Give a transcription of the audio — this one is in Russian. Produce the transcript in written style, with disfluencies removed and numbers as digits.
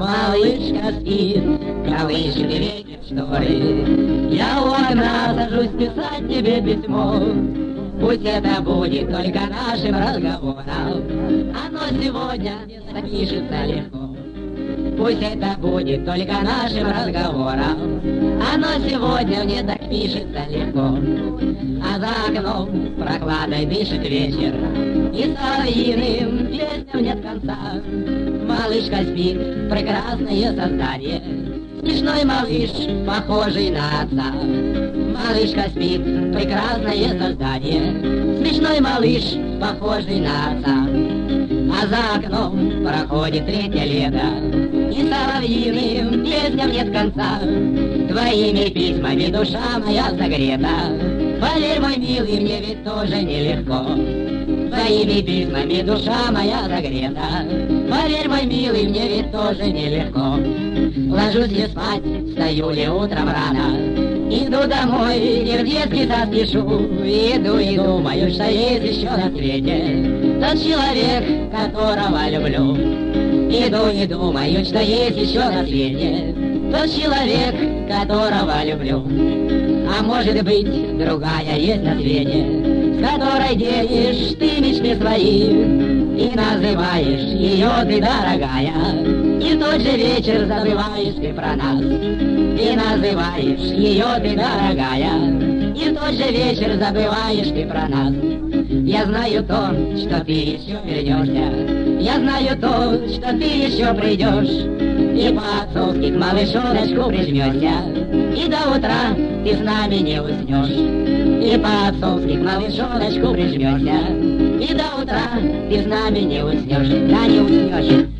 Малышка спит, колышет ветер шторы. Я у окна сажусь писать тебе письмо. Пусть это будет только нашим разговором. Оно сегодня напишется легко. Пусть это будет только нашим разговором. Оно сегодня мне так пишется легко. А за окном прохладой дышит вечер, и соловьиным песням нет конца. Малышка спит, прекрасное создание, смешной малыш, похожий на отца. Малышка спит, прекрасное создание, смешной малыш, похожий на отца. А за окном проходит третье лето, и соловьиным песням нет конца. Твоими письмами душа моя согрета. Поверь, мой милый, мне ведь тоже нелегко. Твоими письмами душа моя согрета. Поверь, мой милый, мне ведь тоже нелегко. Ложусь ли спать, встаю ли утром рано, иду домой, и в детский сад спешу. Иду и думаю, что есть еще на свете тот человек, которого люблю. Иду и думаю, что есть еще на свете тот человек, которого люблю. А может быть, другая есть на свете, с которой делишь ты мечты свои, и называешь ее ты дорогая, и в тот же вечер забываешь ты про нас. И называешь ее ты дорогая, и в тот же вечер забываешь ты про нас. Я знаю то, что ты еще вернешься, я знаю то, что ты еще придешь, и по-отцовски к малышоночку прижмешься, и до утра ты с нами не уснешь. И по-отцовски к малышоночку прижмешься, и до утра ты с нами не уснешь. Да не уснешь.